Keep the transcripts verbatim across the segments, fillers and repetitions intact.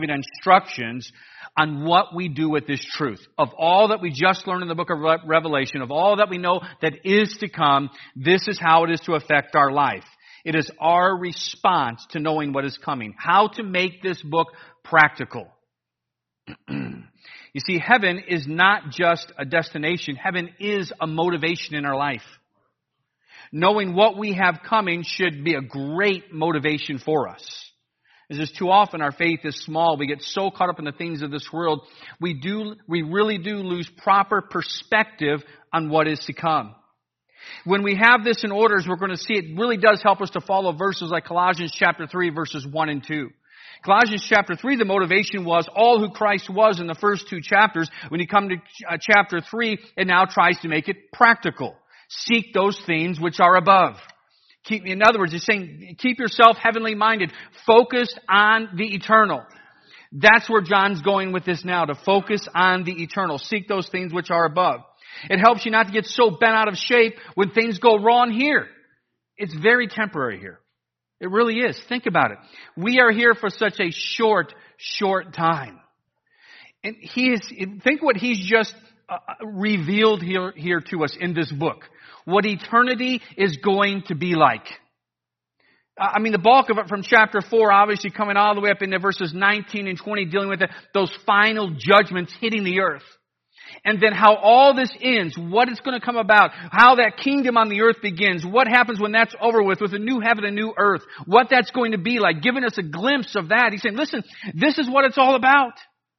instructions on what we do with this truth. Of all that we just learned in the book of Revelation, of all that we know that is to come, this is how it is to affect our life. It is our response to knowing what is coming. How to make this book practical. You see, heaven is not just a destination. Heaven is a motivation in our life. Knowing what we have coming should be a great motivation for us. As is too often our faith is small. We get so caught up in the things of this world. We do, we really do lose proper perspective on what is to come. When we have this in order, as we're going to see, it really does help us to follow verses like Colossians chapter three, verses one and two. Colossians chapter three, the motivation was all who Christ was in the first two chapters. When you come to chapter three, it now tries to make it practical. Seek those things which are above. Keep, in other words, he's saying, keep yourself heavenly minded, focused on the eternal. That's where John's going with this now, to focus on the eternal. Seek those things which are above. It helps you not to get so bent out of shape when things go wrong here. It's very temporary here. It really is. Think about it. We are here for such a short, short time. And he is, think what he's just uh, revealed here, here to us in this book. What eternity is going to be like. I mean, the bulk of it from chapter four, obviously coming all the way up into verses nineteen and twenty, dealing with the, those final judgments hitting the earth. And then how all this ends, what is going to come about, how that kingdom on the earth begins, what happens when that's over with, with a new heaven and new earth, what that's going to be like, giving us a glimpse of that. He's saying, listen, this is what it's all about.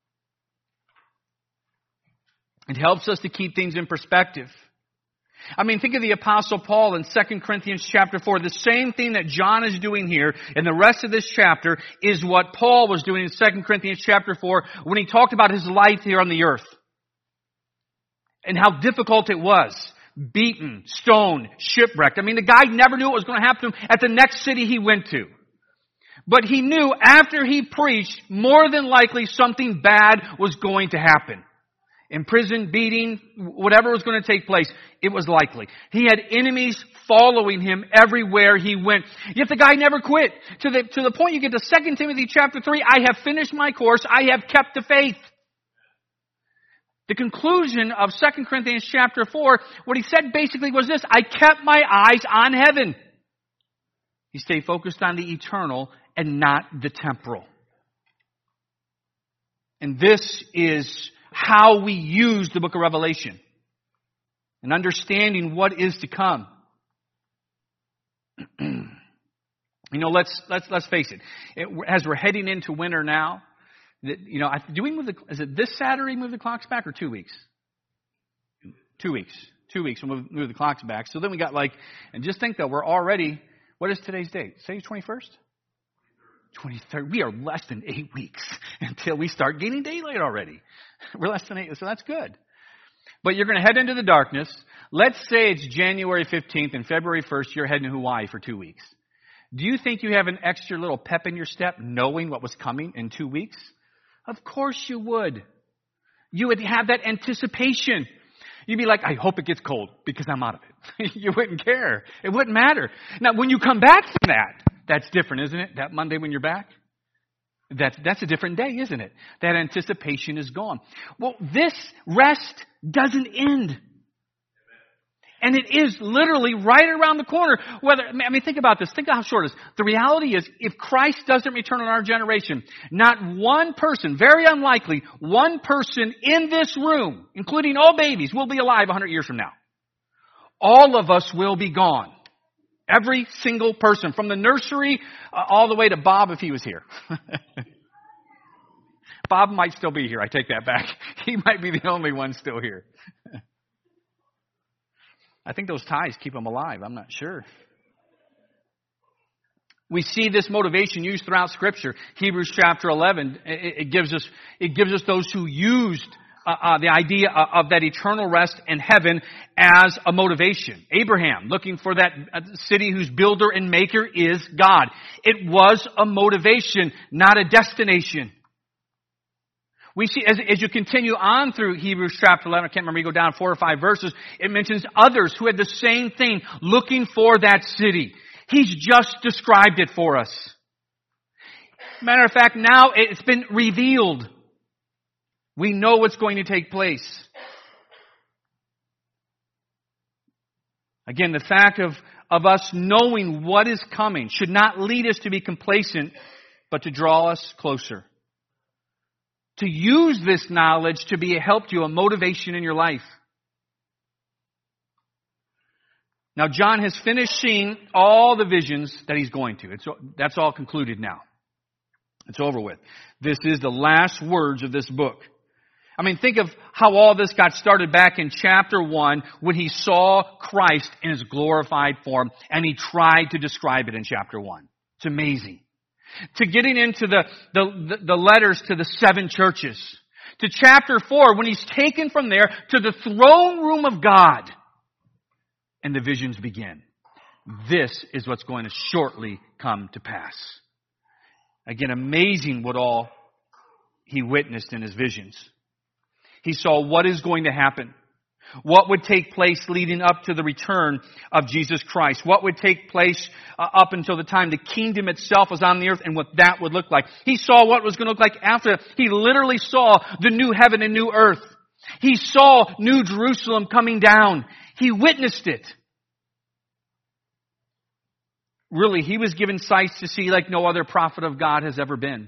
It helps us to keep things in perspective. I mean, think of the Apostle Paul in Second Corinthians chapter four. The same thing that John is doing here in the rest of this chapter is what Paul was doing in Second Corinthians chapter four when he talked about his life here on the earth. And how difficult it was. Beaten, stoned, shipwrecked. I mean, the guy never knew what was going to happen to him at the next city he went to. But he knew after he preached, more than likely something bad was going to happen. In prison, beating, whatever was going to take place, it was likely. He had enemies following him everywhere he went. Yet the guy never quit. To the, to the point you get to Second Timothy chapter three, I have finished my course, I have kept the faith. The conclusion of Second Corinthians chapter four, what he said basically was this: I kept my eyes on heaven. He stayed focused on the eternal and not the temporal. And this is how we use the book of Revelation. And understanding what is to come. You know, let's let's let's face it. it. As we're heading into winter now, you know, do we move the, is it this Saturday move the clocks back or two weeks? Two weeks. Two weeks we'll move, move the clocks back. So then we got like, and just think though, we're already, what is today's date? Say twenty-first? twenty-third. We are less than eight weeks until we start gaining daylight already. We're less than eight, so that's good. But you're going to head into the darkness. Let's say it's January fifteenth and February first, you're heading to Hawaii for two weeks. Do you think you have an extra little pep in your step knowing what was coming in two weeks? Of course you would. You would have that anticipation. You'd be like, I hope it gets cold because I'm out of it. You wouldn't care. It wouldn't matter. Now, when you come back from that, that's different, isn't it? That Monday when you're back? That's, that's a different day, isn't it? That anticipation is gone. Well, this rest doesn't end. And it is literally right around the corner. Whether, I mean, think about this. Think of how short it is. The reality is, if Christ doesn't return in our generation, not one person, very unlikely, one person in this room, including all babies, will be alive one hundred years from now. All of us will be gone. Every single person, from the nursery uh, all the way to Bob if he was here. Bob might still be here. I take that back. He might be the only one still here. I think those ties keep them alive. I'm not sure. We see this motivation used throughout Scripture. Hebrews chapter eleven, it, it gives us it gives us those who used uh, uh, the idea of that eternal rest in heaven as a motivation. Abraham, looking for that city whose builder and maker is God. It was a motivation, not a destination. We see, as, as you continue on through Hebrews chapter eleven, I can't remember, you go down four or five verses, it mentions others who had the same thing, looking for that city. He's just described it for us. Matter of fact, now it's been revealed. We know what's going to take place. Again, the fact of, of us knowing what is coming should not lead us to be complacent, but to draw us closer. To use this knowledge to be a help to you, a motivation in your life. Now, John has finished seeing all the visions that he's going to. It's, that's all concluded now. It's over with. This is the last words of this book. I mean, think of how all this got started back in chapter one when he saw Christ in his glorified form and he tried to describe it in chapter one. It's amazing. To getting into the, the, the letters to the seven churches. To chapter four when he's taken from there to the throne room of God. And the visions begin. This is what's going to shortly come to pass. Again, amazing what all he witnessed in his visions. He saw what is going to happen. What would take place leading up to the return of Jesus Christ. What would take place uh, up until the time the kingdom itself was on the earth and what that would look like. He saw what was going to look like after. He literally saw the new heaven and new earth. He saw New Jerusalem coming down. He witnessed it. Really, he was given sights to see like no other prophet of God has ever been.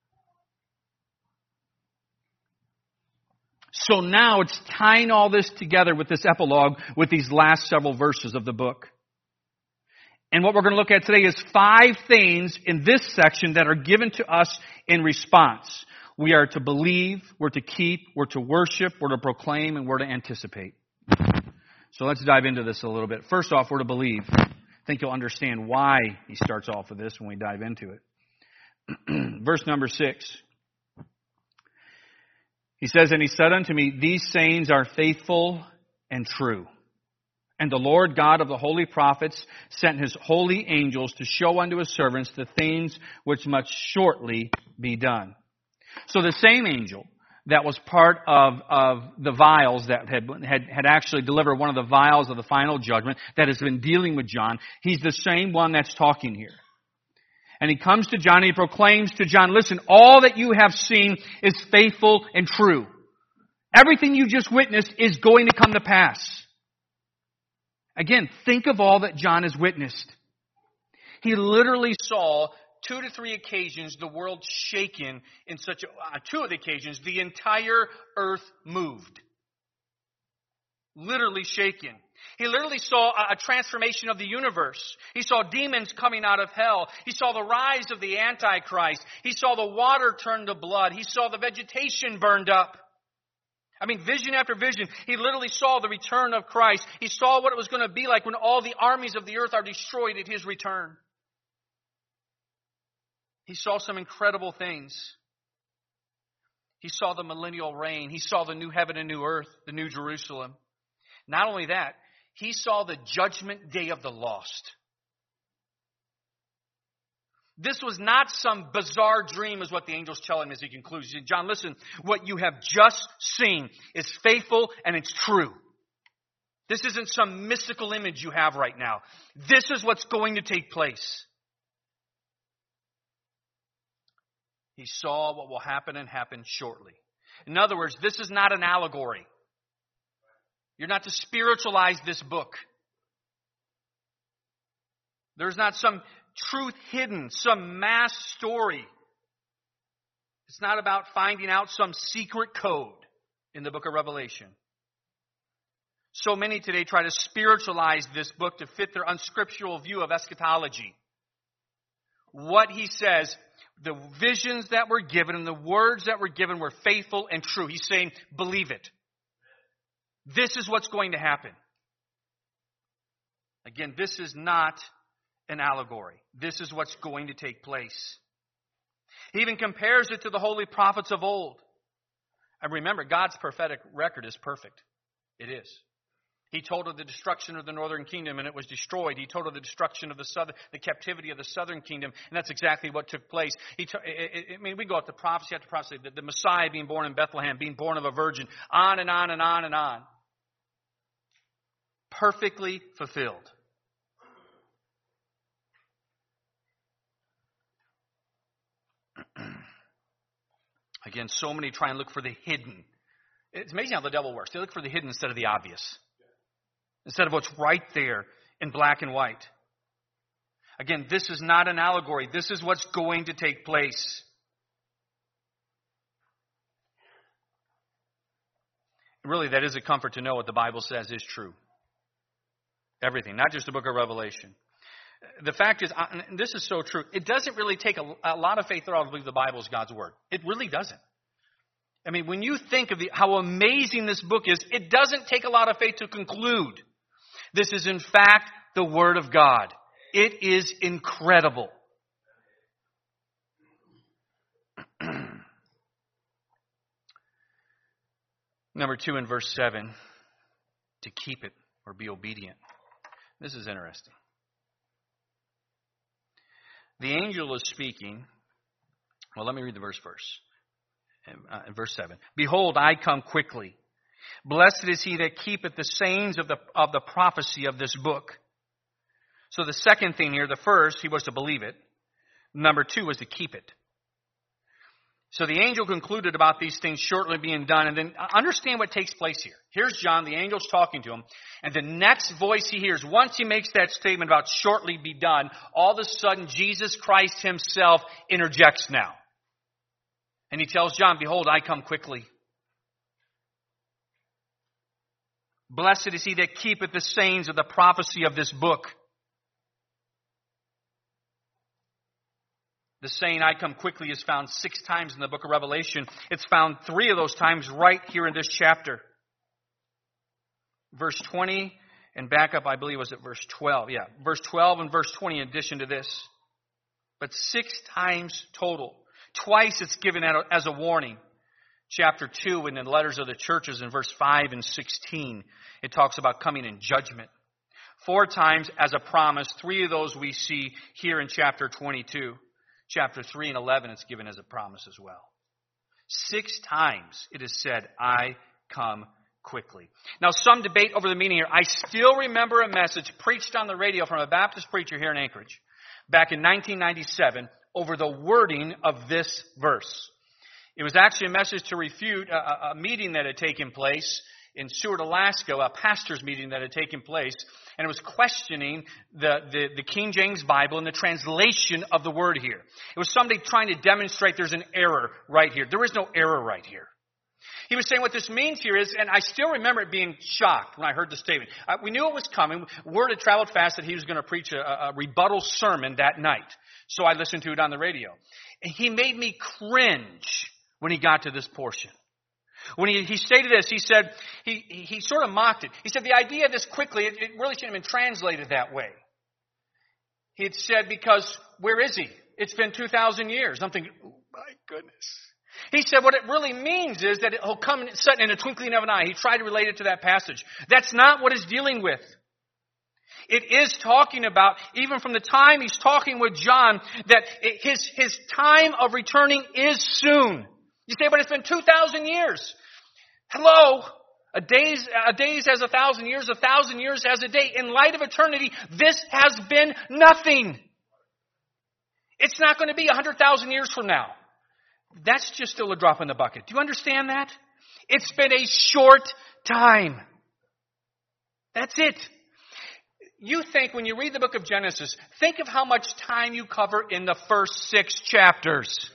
So now it's tying all this together with this epilogue, with these last several verses of the book. And what we're going to look at today is five things in this section that are given to us in response. We are to believe, we're to keep, we're to worship, we're to proclaim, and we're to anticipate. So let's dive into this a little bit. First off, we're to believe. I think you'll understand why he starts off with this when we dive into it. Verse number six. He says, "And he said unto me, These sayings are faithful and true. And the Lord God of the holy prophets sent his holy angels to show unto his servants the things which must shortly be done." So the same angel that was part of, of the vials that had, had, had actually delivered one of the vials of the final judgment that has been dealing with John, he's the same one that's talking here. And he comes to John and he proclaims to John, listen, all that you have seen is faithful and true. Everything you just witnessed is going to come to pass. Again, think of all that John has witnessed. He literally saw two to three occasions the world shaken in such a, uh, two of the occasions, the entire earth moved. Literally shaken. He literally saw a transformation of the universe. He saw demons coming out of hell. He saw the rise of the Antichrist. He saw the water turn to blood. He saw the vegetation burned up. I mean, vision after vision. He literally saw the return of Christ. He saw what it was going to be like when all the armies of the earth are destroyed at his return. He saw some incredible things. He saw the millennial reign. He saw the new heaven and new earth, the new Jerusalem. Not only that, he saw the judgment day of the lost. This was not some bizarre dream, is what the angels tell him as he concludes. He said, John, listen, what you have just seen is faithful and it's true. This isn't some mystical image you have right now. This is what's going to take place. He saw what will happen and happen shortly. In other words, this is not an allegory. You're not to spiritualize this book. There's not some truth hidden, some mass story. It's not about finding out some secret code in the book of Revelation. So many today try to spiritualize this book to fit their unscriptural view of eschatology. What he says, the visions that were given and the words that were given were faithful and true. He's saying, believe it. This is what's going to happen. Again, this is not an allegory. This is what's going to take place. He even compares it to the holy prophets of old. And remember, God's prophetic record is perfect. It is. He told of the destruction of the northern kingdom and it was destroyed. He told of the destruction of the southern, the captivity of the southern kingdom, and that's exactly what took place. He t- I mean, we go up to prophecy after prophecy, the, the Messiah being born in Bethlehem, being born of a virgin, on and on and on and on. Perfectly fulfilled. Again, so many try and look for the hidden. It's amazing how the devil works. They look for the hidden instead of the obvious. Instead of what's right there in black and white. Again, this is not an allegory. This is what's going to take place. Really, that is a comfort to know what the Bible says is true. Everything, not just the book of Revelation. The fact is, and this is so true, it doesn't really take a, a lot of faith at all to believe the Bible is God's Word. It really doesn't. I mean, when you think of the, how amazing this book is, it doesn't take a lot of faith to conclude this is in fact the Word of God. It is incredible. Number two in verse seven, to keep it or be obedient. This is interesting. The angel is speaking. Well, let me read the verse first. Uh, in verse seven. Behold, I come quickly. Blessed is he that keepeth the sayings of the, of the prophecy of this book. So the second thing here, the first, he was to believe it. Number two was to keep it. So the angel concluded about these things shortly being done. And then understand what takes place here. Here's John, the angel's talking to him. And the next voice he hears, once he makes that statement about shortly be done, all of a sudden Jesus Christ himself interjects now. And he tells John, behold, I come quickly. Blessed is he that keepeth the sayings of the prophecy of this book. The saying, I come quickly, is found six times in the book of Revelation. It's found three of those times right here in this chapter. Verse twenty, and back up, I believe, was it verse twelve? Yeah, verse twelve and verse twenty in addition to this. But six times total. Twice it's given as a warning. Chapter two, and in the letters of the churches in verse five and sixteen, it talks about coming in judgment. Four times as a promise. Three of those we see here in chapter twenty-two. Chapter three and eleven, it's given as a promise as well. Six times it is said, I come quickly. Now, some debate over the meaning here. I still remember a message preached on the radio from a Baptist preacher here in Anchorage back in nineteen ninety-seven over the wording of this verse. It was actually a message to refute a, a meeting that had taken place in Seward, Alaska, a pastor's meeting that had taken place, and it was questioning the, the, the King James Bible and the translation of the word here. It was somebody trying to demonstrate there's an error right here. There is no error right here. He was saying what this means here is, and I still remember it being shocked when I heard the statement. Uh, we knew it was coming. Word had traveled fast that he was going to preach a, a rebuttal sermon that night. So I listened to it on the radio. And he made me cringe when he got to this portion. When he, he stated this, he said, he, he sort of mocked it. He said the idea of this quickly, it, it really shouldn't have been translated that way. He had said, because where is he? It's been two thousand years. I'm thinking, oh my goodness. He said what it really means is that he'll come suddenly in a twinkling of an eye. He tried to relate it to that passage. That's not what it's dealing with. It is talking about, even from the time he's talking with John, that his, his time of returning is soon. You say, but it's been two thousand years. Hello? A day's, a day's as a thousand years, a thousand years as a day. In light of eternity, this has been nothing. It's not going to be a hundred thousand years from now. That's just still a drop in the bucket. Do you understand that? It's been a short time. That's it. You think, when you read the book of Genesis, think of how much time you cover in the first six chapters.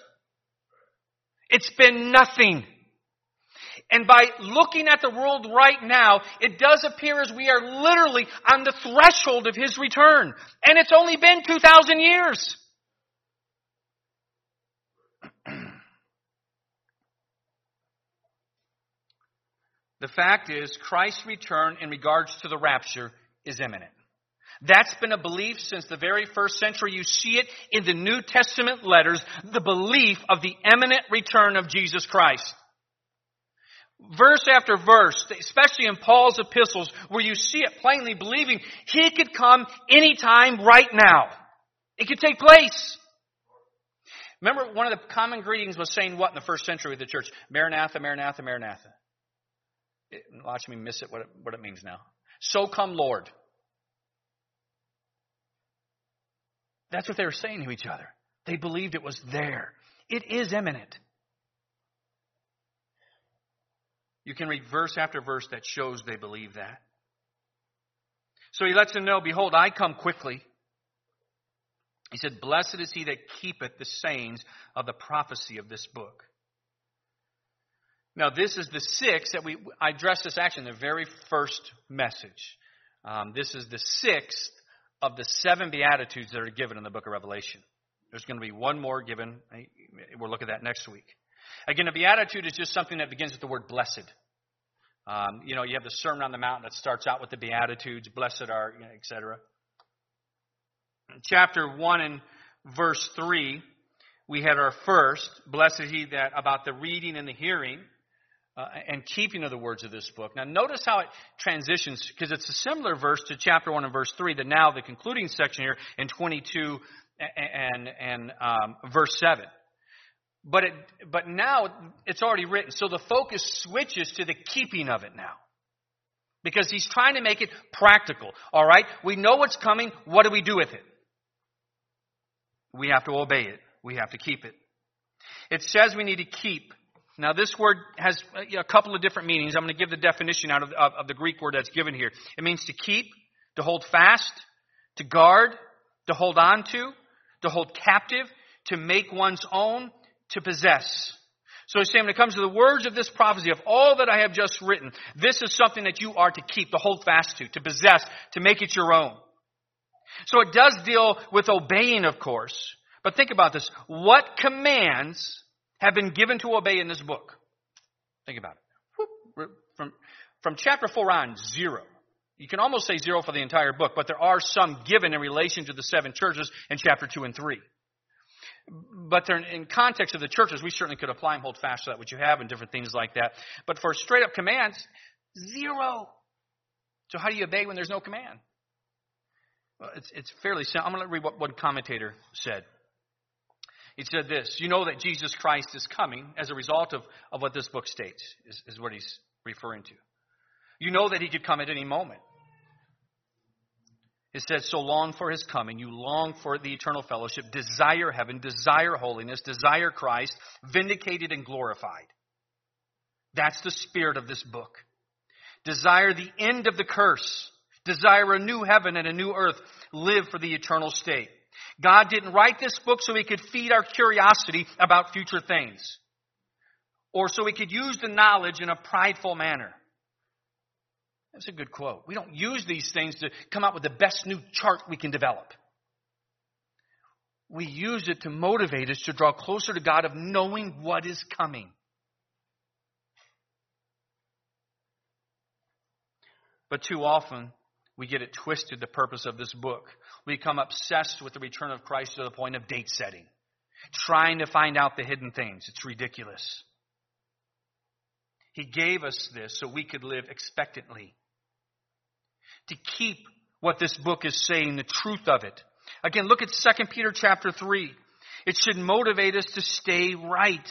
It's been nothing. And by looking at the world right now, it does appear as we are literally on the threshold of His return. And it's only been two thousand years. The fact is, Christ's return in regards to the rapture is imminent. That's been a belief since the very first century. You see it in the New Testament letters, the belief of the imminent return of Jesus Christ. Verse after verse, especially in Paul's epistles, where you see it plainly believing He could come anytime right now. It could take place. Remember, one of the common greetings was saying what in the first century of the church? Maranatha, Maranatha, Maranatha. It, watch me miss it, what it, what it means now. So come, Lord. That's what they were saying to each other. They believed it was there. It is imminent. You can read verse after verse that shows they believe that. So he lets them know, behold, I come quickly. He said, blessed is he that keepeth the sayings of the prophecy of this book. Now, this is the sixth that we, I addressed this actually in the very first message. Um, this is the sixth of the seven Beatitudes that are given in the book of Revelation. There's going to be one more given. We'll look at that next week. Again, a Beatitude is just something that begins with the word blessed. Um, you know, you have the Sermon on the Mount that starts out with the Beatitudes, blessed are, you know, et cetera. Chapter one and verse three, we had our first, blessed is he that, about the reading and the hearing uh, and keeping of the words of this book. Now notice how it transitions, because it's a similar verse to chapter one and verse three, that now the concluding section here in twenty-two and, and um, verse seven. But it, but now it's already written, so the focus switches to the keeping of it now. Because he's trying to make it practical. All right? We know what's coming. What do we do with it? We have to obey it. We have to keep it. It says we need to keep. Now, this word has a couple of different meanings. I'm going to give the definition out of, of, of the Greek word that's given here. It means to keep, to hold fast, to guard, to hold on to, to hold captive, to make one's own, to possess. So he's saying when it comes to the words of this prophecy, of all that I have just written, this is something that you are to keep, to hold fast to, to possess, to make it your own. So it does deal with obeying, of course. But think about this. What commands have been given to obey in this book? Think about it. From, from chapter four on, zero. You can almost say zero for the entire book, but there are some given in relation to the seven churches in chapter two and three. But they're in context of the churches, we certainly could apply and hold fast to that, which you have, and different things like that. But for straight up commands, zero. So how do you obey when there's no command? Well, it's, it's fairly simple. I'm going to read what one commentator said. He said this: you know that Jesus Christ is coming as a result of, of what this book states, is, is what he's referring to. You know that he could come at any moment. It says, so long for his coming. You long for the eternal fellowship, desire heaven, desire holiness, desire Christ, vindicated and glorified. That's the spirit of this book. Desire the end of the curse. Desire a new heaven and a new earth. Live for the eternal state. God didn't write this book so he could feed our curiosity about future things, or so he could use the knowledge in a prideful manner. That's a good quote. We don't use these things to come up with the best new chart we can develop. We use it to motivate us to draw closer to God, of knowing what is coming. But too often, we get it twisted, the purpose of this book. We become obsessed with the return of Christ to the point of date setting, trying to find out the hidden things. It's ridiculous. He gave us this so we could live expectantly, to keep what this book is saying, the truth of it. Again, look at Second Peter chapter three. It should motivate us to stay right.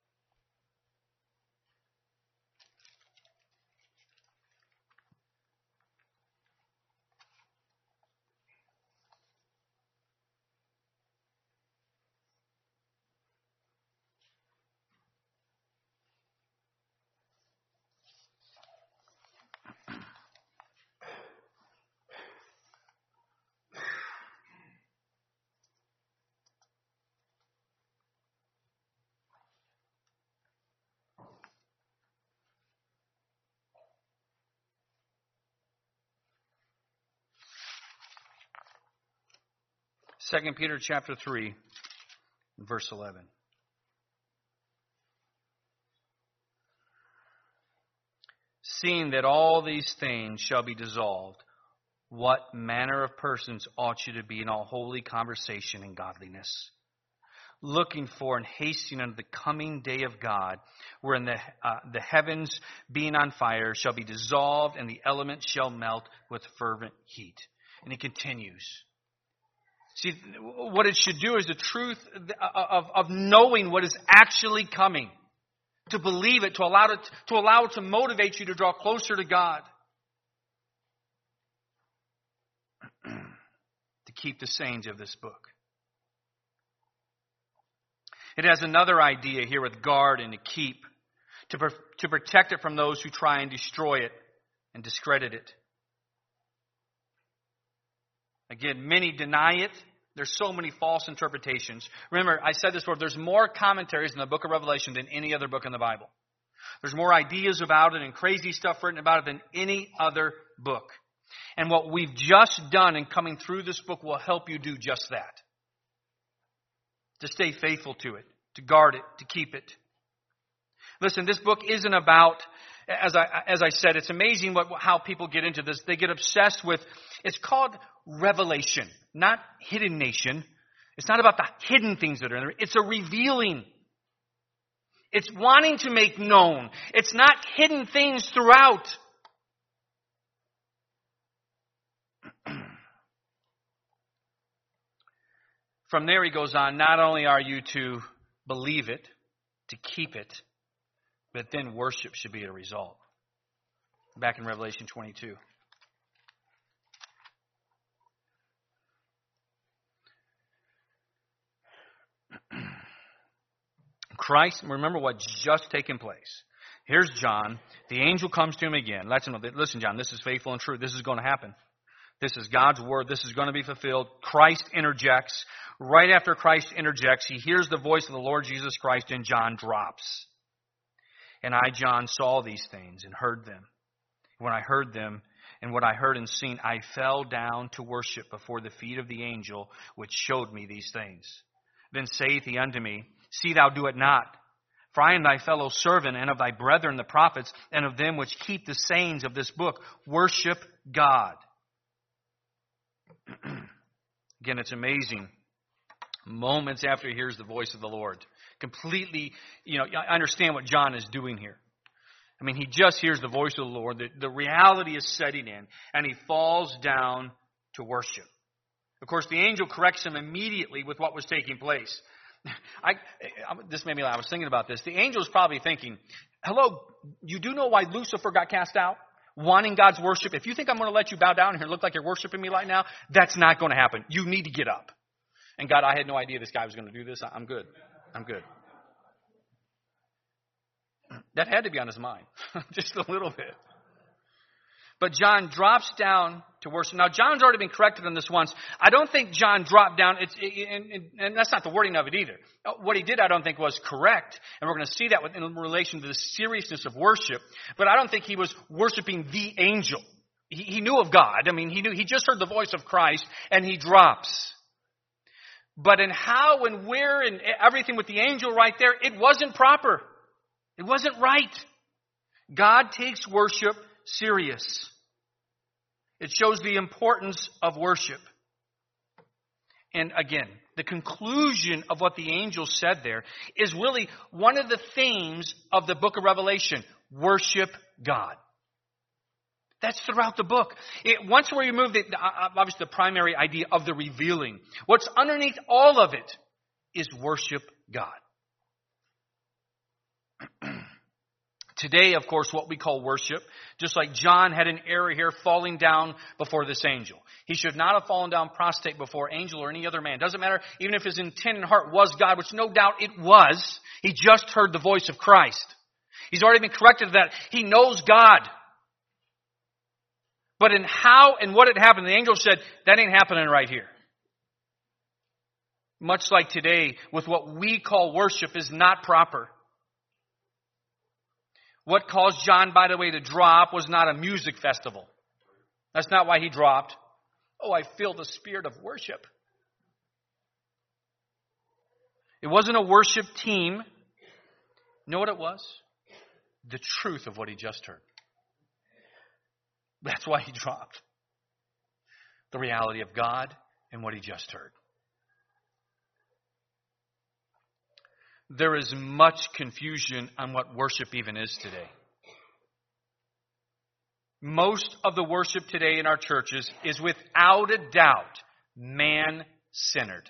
Second Peter chapter three, verse eleven. Seeing that all these things shall be dissolved, what manner of persons ought you to be in all holy conversation and godliness, looking for and hastening unto the coming day of God, wherein the, uh, the heavens being on fire shall be dissolved, and the elements shall melt with fervent heat. And he continues. See, what it should do is the truth of, of knowing what is actually coming. To believe it, to allow it, to allow it to motivate you to draw closer to God. To keep the sayings of this book. It has another idea here with guard and to keep. to, per, to protect it from those who try and destroy it and discredit it. Again, many deny it. There's so many false interpretations. Remember, I said this before, there's more commentaries in the book of Revelation than any other book in the Bible. There's more ideas about it and crazy stuff written about it than any other book. And what we've just done in coming through this book will help you do just that. To stay faithful to it, to guard it, to keep it. Listen, this book isn't about, as I as I said, it's amazing what how people get into this. They get obsessed with, it's called revelation, not hidden nation. It's not about the hidden things that are in there. It's a revealing. It's wanting to make known. It's not hidden things throughout. From there he goes on, not only are you to believe it, to keep it, but then worship should be a result. Back in Revelation twenty-two. Christ, remember what's just taken place. Here's John. The angel comes to him again. Let's know, listen, John, this is faithful and true. This is going to happen. This is God's word. This is going to be fulfilled. Christ interjects. Right after Christ interjects, he hears the voice of the Lord Jesus Christ, and John drops. And I, John, saw these things and heard them. When I heard them and what I heard and seen, I fell down to worship before the feet of the angel which showed me these things. Then saith he unto me, See thou do it not. For I am thy fellow servant, and of thy brethren the prophets, and of them which keep the sayings of this book. Worship God. Again, it's amazing. Moments after he hears the voice of the Lord. Completely, you know, I understand what John is doing here. I mean, he just hears the voice of the Lord. The, the reality is setting in, and he falls down to worship. Of course, the angel corrects him immediately with what was taking place. I, this made me laugh. I was thinking about this. The angel is probably thinking, hello, you do know why Lucifer got cast out? Wanting God's worship. If you think I'm going to let you bow down here and look like you're worshiping me right now, that's not going to happen. You need to get up. And God, I had no idea this guy was going to do this. I'm good. I'm good. That had to be on his mind. Just a little bit. But John drops down to worship. Now, John's already been corrected on this once. I don't think John dropped down, it's, and, and that's not the wording of it either. What he did, I don't think, was correct. And we're going to see that in relation to the seriousness of worship. But I don't think he was worshiping the angel. He, he knew of God. I mean, he knew, he just heard the voice of Christ, and he drops. But in how and where and everything with the angel right there, it wasn't proper. It wasn't right. God takes worship serious. It shows the importance of worship. And again, the conclusion of what the angel said there is really one of the themes of the book of Revelation. Worship God. That's throughout the book. It, once we remove the, obviously the primary idea of the revealing, what's underneath all of it is worship God. Today, of course, what we call worship, just like John had an error here falling down before this angel. He should not have fallen down prostrate before angel or any other man. Doesn't matter, even if his intent and heart was God, which no doubt it was. He just heard the voice of Christ. He's already been corrected to that. He knows God. But in how and what had happened, the angel said, that ain't happening right here. Much like today, with what we call worship is not proper. What caused John, by the way, to drop was not a music festival. That's not why he dropped. Oh, I feel the spirit of worship. It wasn't a worship team. You know what it was? The truth of what he just heard. That's why he dropped. The reality of God and what he just heard. There is much confusion on what worship even is today. Most of the worship today in our churches is without a doubt man-centered.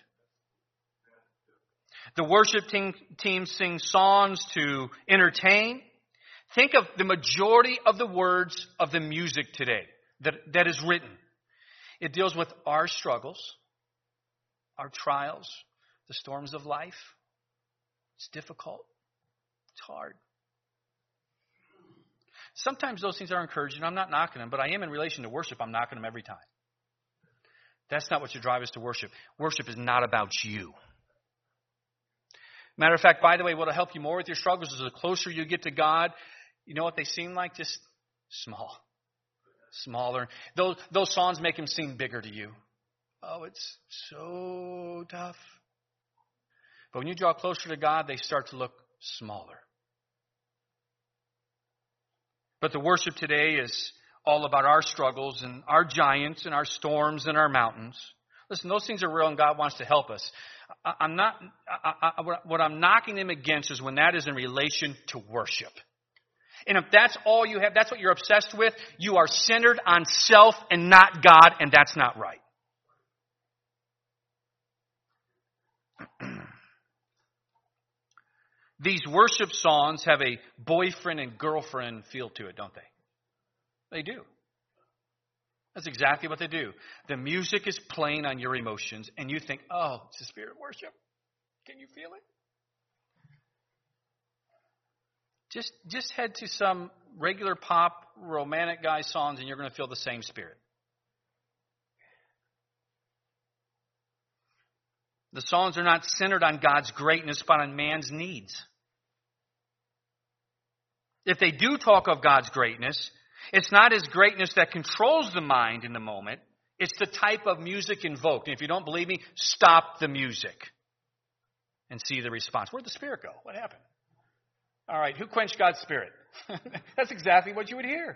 The worship team, team sings songs to entertain. Think of the majority of the words of the music today that, that is written. It deals with our struggles, our trials, the storms of life. It's difficult. It's hard. Sometimes those things are encouraging. I'm not knocking them, but I am in relation to worship. I'm knocking them every time. That's not what should drive us to worship. Worship is not about you. Matter of fact, by the way, what will help you more with your struggles is the closer you get to God, you know what they seem like? Just small. Smaller. Those, those songs make him seem bigger to you. Oh, it's so tough. But when you draw closer to God, they start to look smaller. But the worship today is all about our struggles and our giants and our storms and our mountains. Listen, those things are real and God wants to help us. I, I'm not, I, I, what I'm knocking him against is when that is in relation to worship. And if that's all you have, that's what you're obsessed with, you are centered on self and not God, and that's not right. These worship songs have a boyfriend and girlfriend feel to it, don't they? They do. That's exactly what they do. The music is playing on your emotions, and you think, oh, it's the spirit of worship. Can you feel it? Just, just head to some regular pop romantic guy songs, and you're going to feel the same spirit. The songs are not centered on God's greatness, but on man's needs. If they do talk of God's greatness, it's not his greatness that controls the mind in the moment. It's the type of music invoked. And if you don't believe me, stop the music and see the response. Where'd the Spirit go? What happened? All right, who quenched God's Spirit? That's exactly what you would hear.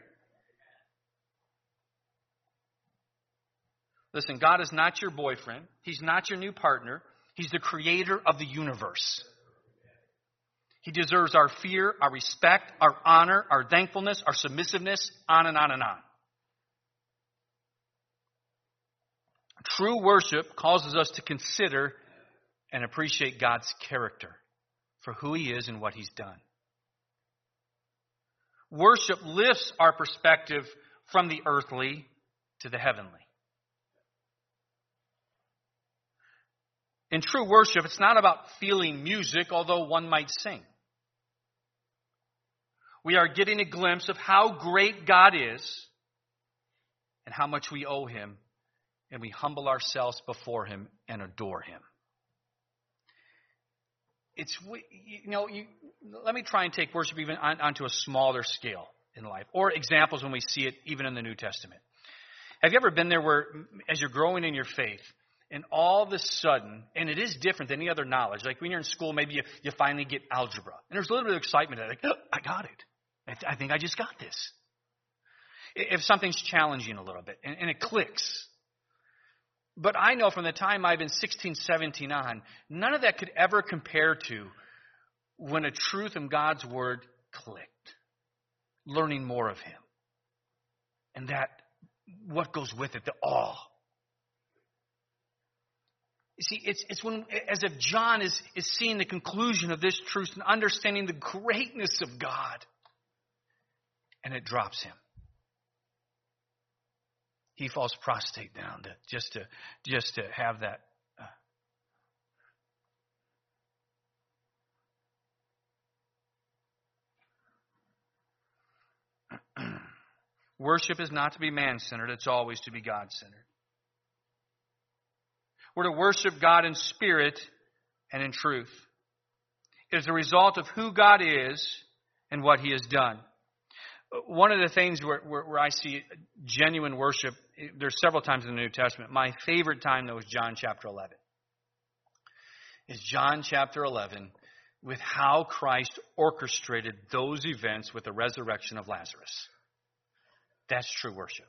Listen, God is not your boyfriend. He's not your new partner. He's the creator of the universe. He deserves our fear, our respect, our honor, our thankfulness, our submissiveness, on and on and on. True worship causes us to consider and appreciate God's character for who he is and what he's done. Worship lifts our perspective from the earthly to the heavenly. In true worship, it's not about feeling music, although one might sing. We are getting a glimpse of how great God is and how much we owe him, and we humble ourselves before him and adore him. It's, you know, you, let me try and take worship even on, onto a smaller scale in life, or examples when we see it even in the New Testament. Have you ever been there where, as you're growing in your faith, and all of a sudden, and it is different than any other knowledge, like when you're in school, maybe you, you finally get algebra, and there's a little bit of excitement, like, oh, I got it. I, th- I think I just got this. If something's challenging a little bit, and, and it clicks. But I know from the time I've been sixteen, seventeen on, none of that could ever compare to when a truth in God's Word clicked. Learning more of him. And that, what goes with it, the awe. You see, it's it's when, as if John is, is seeing the conclusion of this truth and understanding the greatness of God. And it drops him. He falls prostrate down to, just to just to have that. Uh. Worship is not to be man-centered. It's always to be God-centered. We're to worship God in spirit and in truth. It is a result of who God is and what he has done. One of the things where, where, where I see genuine worship, there's several times in the New Testament. My favorite time, though, is John chapter eleven. Is John chapter eleven with how Christ orchestrated those events with the resurrection of Lazarus. That's true worship.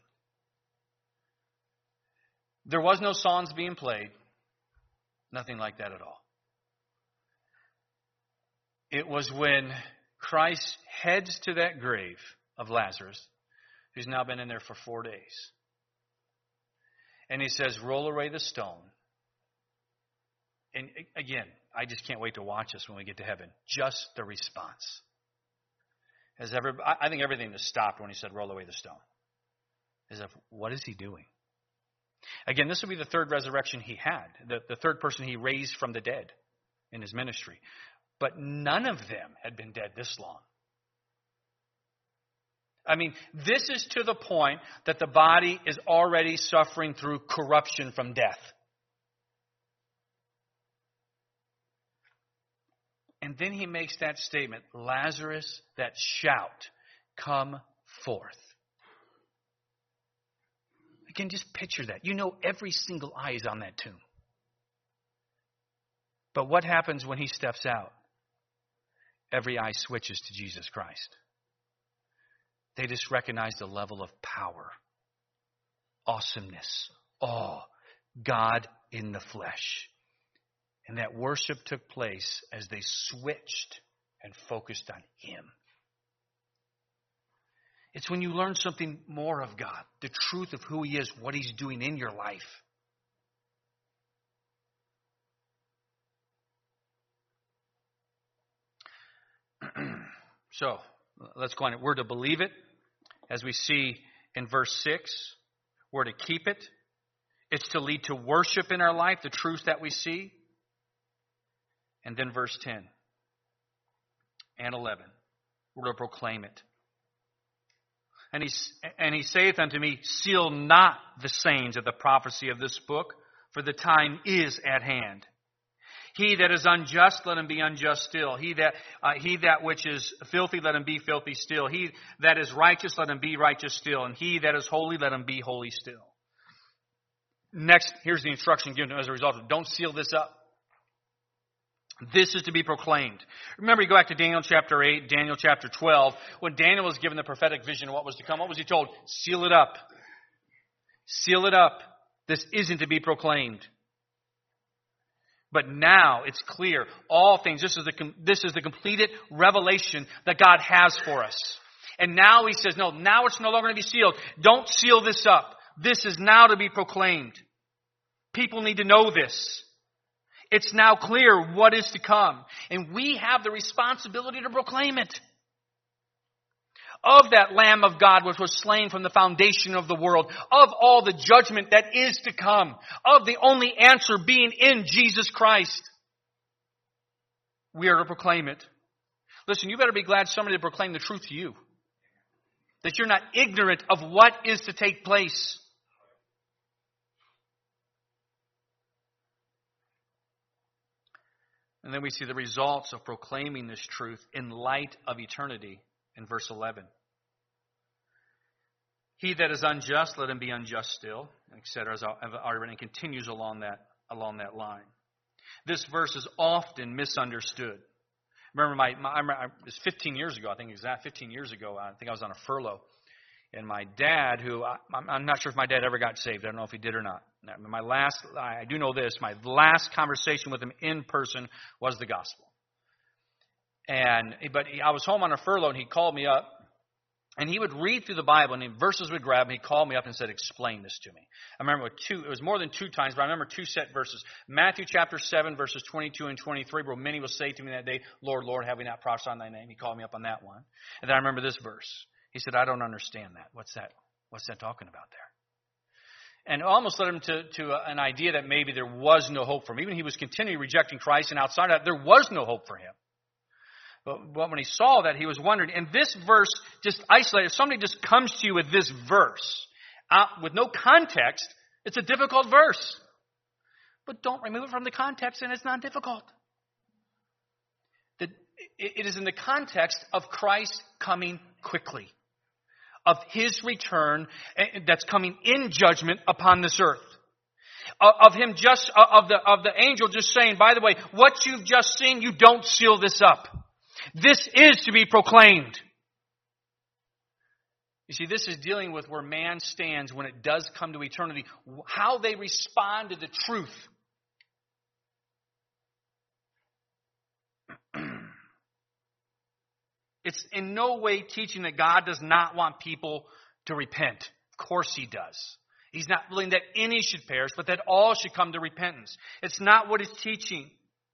There was no songs being played. Nothing like that at all. It was when Christ heads to that grave of Lazarus, who's now been in there for four days. And he says, roll away the stone. And again, I just can't wait to watch this when we get to heaven. Just the response. As ever, I think everything just stopped when he said, roll away the stone. As if, what is he doing? Again, this will be the third resurrection he had, the, the third person he raised from the dead in his ministry. But none of them had been dead this long. I mean, this is to the point that the body is already suffering through corruption from death. And then he makes that statement, Lazarus, that shout, come forth. Again, just picture that. You know every single eye is on that tomb. But what happens when he steps out? Every eye switches to Jesus Christ. They just recognize the level of power, awesomeness, awe, God in the flesh. And that worship took place as they switched and focused on Him. It's when you learn something more of God, the truth of who He is, what He's doing in your life. So, let's go on. We're to believe it, as we see in verse six. We're to keep it. It's to lead to worship in our life, the truth that we see. And then verse ten and eleven. We're to proclaim it. And he, and he saith unto me, seal not the sayings of the prophecy of this book, for the time is at hand. He that is unjust, let him be unjust still. He that uh, he that which is filthy, let him be filthy still. He that is righteous, let him be righteous still. And he that is holy, let him be holy still. Next, here's the instruction given as a result of, don't seal this up. This is to be proclaimed. Remember, you go back to Daniel chapter eight, Daniel chapter twelve. When Daniel was given the prophetic vision of what was to come, what was he told? Seal it up. Seal it up. This isn't to be proclaimed. But now it's clear. All things, this is the, this is the completed revelation that God has for us. And now he says, no, now it's no longer going to be sealed. Don't seal this up. This is now to be proclaimed. People need to know this. It's now clear what is to come. And we have the responsibility to proclaim it. Of that Lamb of God which was slain from the foundation of the world. Of all the judgment that is to come. Of the only answer being in Jesus Christ. We are to proclaim it. Listen, you better be glad somebody to proclaim the truth to you. That you're not ignorant of what is to take place. And then we see the results of proclaiming this truth in light of eternity in verse eleven. He that is unjust, let him be unjust still, et cetera, as I've already written, and continues along that, along that line. This verse is often misunderstood. Remember, my, my I remember, it was fifteen years ago, I think exact fifteen years ago, I think I was on a furlough. And my dad, who, I, I'm not sure if my dad ever got saved. I don't know if he did or not. My last, I do know this, my last conversation with him in person was the gospel. And, but he, I was home on a furlough and he called me up. And he would read through the Bible and verses would grab him. He called me up and said, explain this to me. I remember two, it was more than two times, but I remember two set verses. Matthew chapter seven, verses twenty-two and twenty-three, where many will say to me that day, Lord, Lord, have we not prophesied in thy name? He called me up on that one. And then I remember this verse. He said, I don't understand that. What's that? What's that talking about there? And it almost led him to, to an idea that maybe there was no hope for him. Even he was continually rejecting Christ, and outside of that, there was no hope for him. But, but when he saw that, he was wondering. And this verse, just isolated, if somebody just comes to you with this verse, uh, with no context, it's a difficult verse. But don't remove it from the context, and it's not difficult. The, it, it is in the context of Christ coming quickly. Of His return that's coming in judgment upon this earth. Of Him just, of the, of the angel just saying, by the way, what you've just seen, you don't seal this up. This is to be proclaimed. You see, this is dealing with where man stands when it does come to eternity. How they respond to the truth. It's in no way teaching that God does not want people to repent. Of course He does. He's not willing that any should perish, but that all should come to repentance. It's not what He's teaching.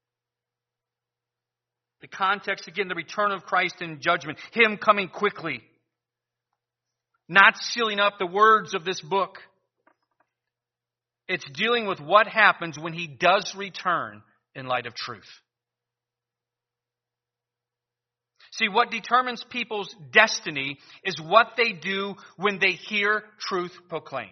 The context, again, the return of Christ in judgment. Him coming quickly. Not sealing up the words of this book. It's dealing with what happens when He does return in light of truth. See, what determines people's destiny is what they do when they hear truth proclaimed.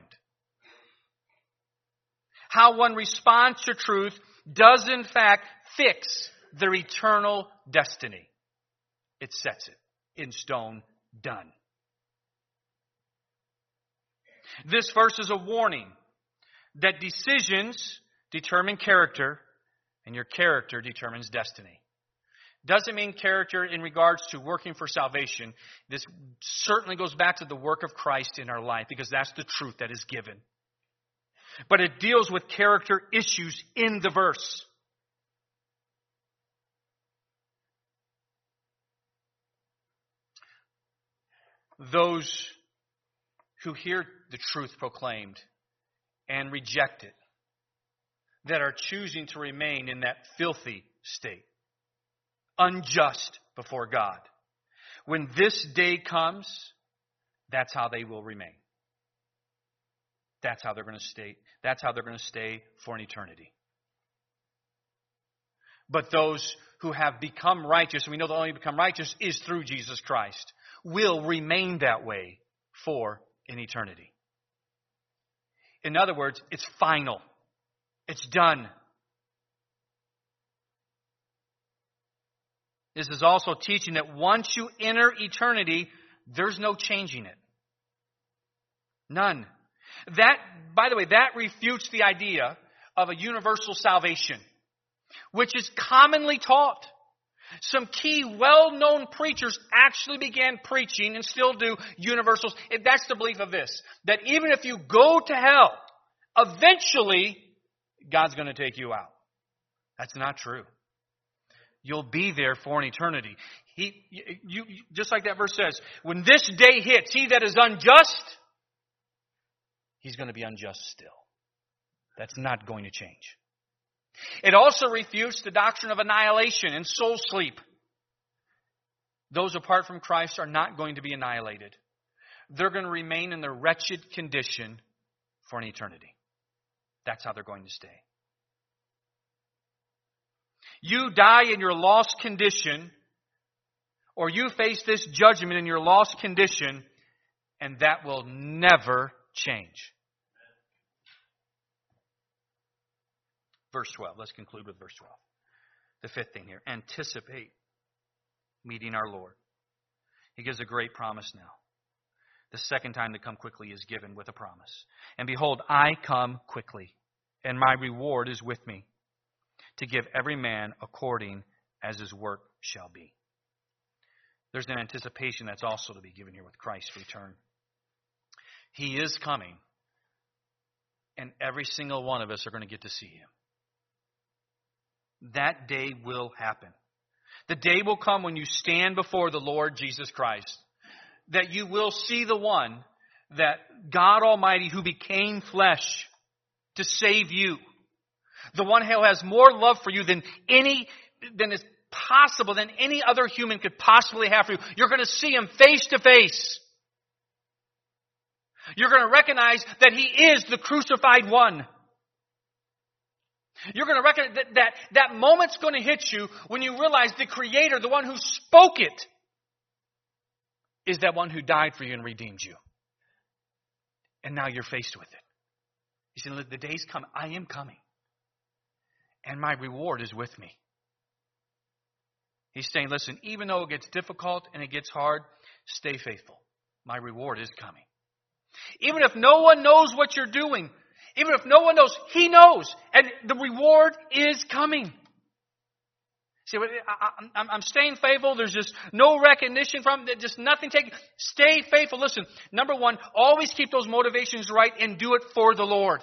How one responds to truth does in fact fix their eternal destiny. It sets it in stone, done. This verse is a warning that decisions determine character, and your character determines destiny. Doesn't mean character in regards to working for salvation. This certainly goes back to the work of Christ in our life, because that's the truth that is given. But it deals with character issues in the verse. Those who hear the truth proclaimed and reject it, that are choosing to remain in that filthy state, unjust before God. When this day comes, that's how they will remain. That's how they're going to stay. That's how they're going to stay for an eternity. But those who have become righteous, and we know the only become righteous is through Jesus Christ, will remain that way for an eternity. In other words, it's final. It's done. This is also teaching that once you enter eternity, there's no changing it. None. That, by the way, that refutes the idea of a universal salvation, which is commonly taught. Some key, well-known preachers actually began preaching, and still do, universals. That's the belief of this, that even if you go to hell, eventually God's going to take you out. That's not true. You'll be there for an eternity. He, you, you, just like that verse says, when this day hits, he that is unjust, he's going to be unjust still. That's not going to change. It also refutes the doctrine of annihilation and soul sleep. Those apart from Christ are not going to be annihilated. They're going to remain in their wretched condition for an eternity. That's how they're going to stay. You die in your lost condition, or you face this judgment in your lost condition, and that will never change. Verse twelve. Let's conclude with verse twelve. The fifth thing here. Anticipate meeting our Lord. He gives a great promise now. The second time to come quickly is given with a promise. And behold, I come quickly, and my reward is with me, to give every man according as his work shall be. There's an anticipation that's also to be given here with Christ's return. He is coming, and every single one of us are going to get to see him. That day will happen. The day will come when you stand before the Lord Jesus Christ, that you will see the one, that God Almighty who became flesh to save you, the one who has more love for you than any, than is possible, than any other human could possibly have for you. You're going to see him face to face. You're going to recognize that he is the crucified one. You're going to recognize that, that that moment's going to hit you when you realize the Creator, the one who spoke it, is that one who died for you and redeemed you. And now you're faced with it. You see, the day's coming. I am coming. And my reward is with me. He's saying, listen, even though it gets difficult and it gets hard, stay faithful. My reward is coming. Even if no one knows what you're doing, even if no one knows, he knows. And the reward is coming. See, I, I'm staying faithful. There's just no recognition from it. Just nothing taken. Stay faithful. Listen, number one, always keep those motivations right and do it for the Lord.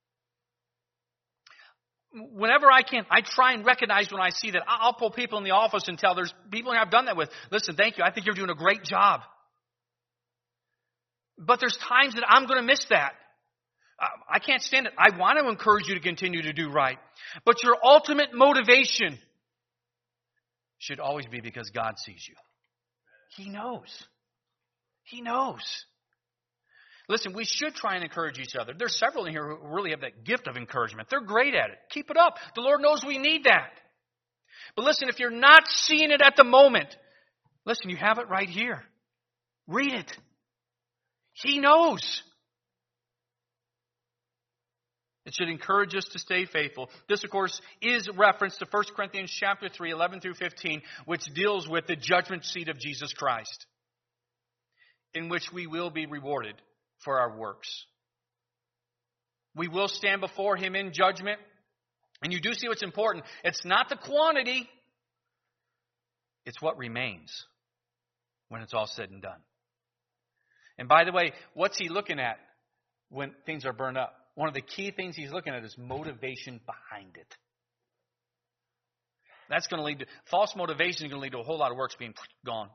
Whenever I can, I try and recognize when I see that. I'll pull people in the office and tell there's people I've done that with. Listen, thank you. I think you're doing a great job. But there's times that I'm going to miss that. I can't stand it. I want to encourage you to continue to do right. But your ultimate motivation should always be because God sees you. He knows. He knows. Listen, we should try and encourage each other. There's several in here who really have that gift of encouragement. They're great at it. Keep it up. The Lord knows we need that. But listen, if you're not seeing it at the moment, Listen, you have it right here. Read it. He knows. It should encourage us to stay faithful. This, of course, is reference to First Corinthians chapter three, eleven through fifteen, which deals with the judgment seat of Jesus Christ, in which we will be rewarded for our works. We will stand before Him in judgment. And you do see what's important. It's not the quantity. It's what remains when it's all said and done. And by the way, what's He looking at when things are burned up? One of the key things He's looking at is motivation behind it. That's going to lead to, false motivation is going to lead to a whole lot of works being gone.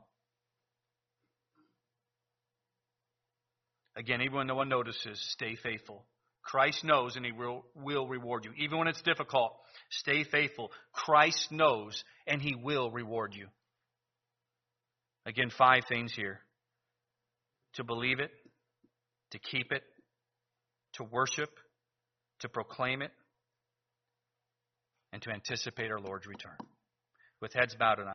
Again, even when no one notices, stay faithful. Christ knows and He will, will reward you. Even when it's difficult, stay faithful. Christ knows and He will reward you. Again, five things here. To believe it, to keep it, to worship, to proclaim it, and to anticipate our Lord's return. With heads bowed and